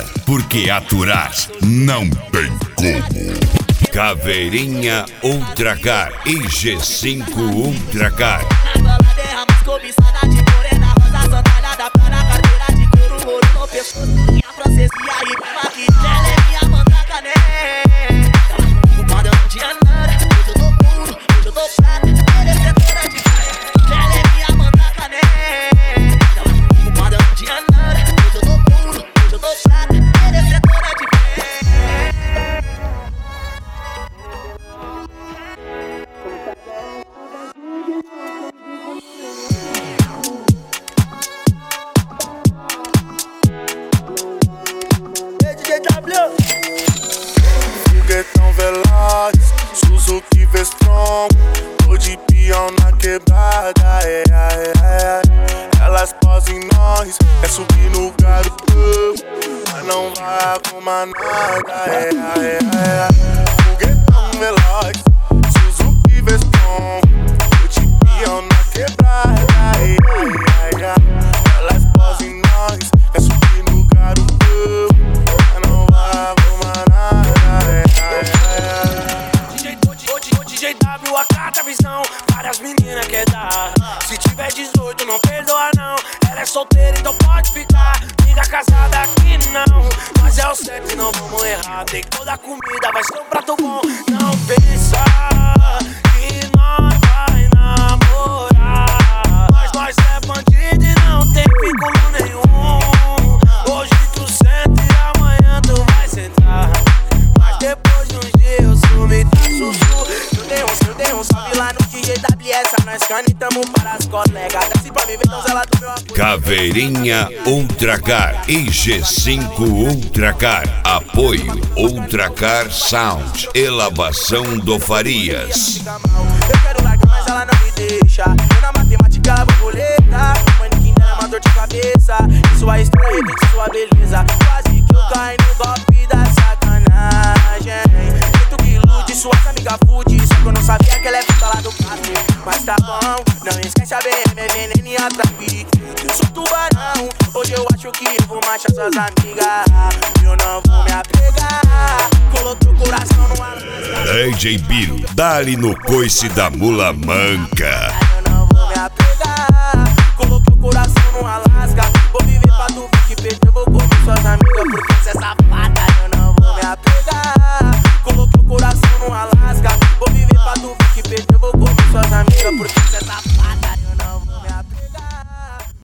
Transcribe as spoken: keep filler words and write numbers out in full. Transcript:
aguenta, porque aturar não tem como. Caveirinha Ultracar e G cinco Ultracar. Cobiçada de morena, rosa só talhada pra na carteira de couro, ouro no pescoço. Minha francesa e a rima que ela é minha mandaca, né? Quando eu não tinha nada, hoje eu tô puro, hoje eu tô prata, merecedora de fé. Ela é minha mandaca, né? Quando eu não tinha nada, hoje eu tô puro, hoje eu tô prata, merecedora de fé. Foguetão veloz, Suzuki V-Strom, tô de peão na quebrada, é, é, é. Elas posam em nós, é subir no garoto, mas não vai arrumar nada, é, é, é. Foguetão veloz, Suzuki V-Strom, tô de peão na quebrada, é, é, é. Elas posam em nós, é subir no garoto, mas não vai arrumar nada. D J W, a carta visão, várias meninas quer dar. Se tiver dezoito não perdoa não. Ela é solteira então pode ficar. Amiga casada aqui não. Mas é o certo e não vamos errar. Tem toda a comida, vai ser um prato bom. Não pensa que nós vai namorar. Nós, nós é bandido e não tem vínculo nenhum. Hoje tu senta e amanhã tu vai sentar. Mas depois de uns dias eu sumi, tá sussu. Eu dei um salve lá no D J W S, nós canitamos para as colegas. Desce pra me ver, então ela do meu apoio. Caveirinha Ultracar e G cinco Ultracar. Apoio Ultracar Sound e Lavação do Farias. Eu quero largar, mas ela não me deixa. Eu na matemática ela borboleta. Manequim dela é uma dor de cabeça. E sua história repete sua beleza. Quase que eu caio no golpe da sacanagem. De suas amigas fude, só que eu não sabia que ela é puta lá do café. Mas tá bom, não esquece a B M, é veneno e atrapi. Eu sou tubarão, hoje eu acho que eu vou machar suas amigas. Eu não vou me apegar, coloquei o coração numa D J Biro, dá-lhe no coice da mula manca. Eu não vou me apegar, coloquei o coração numa lasca. Vou viver pra tu ver que perdeu, vou comer suas amigas porque cê é safada.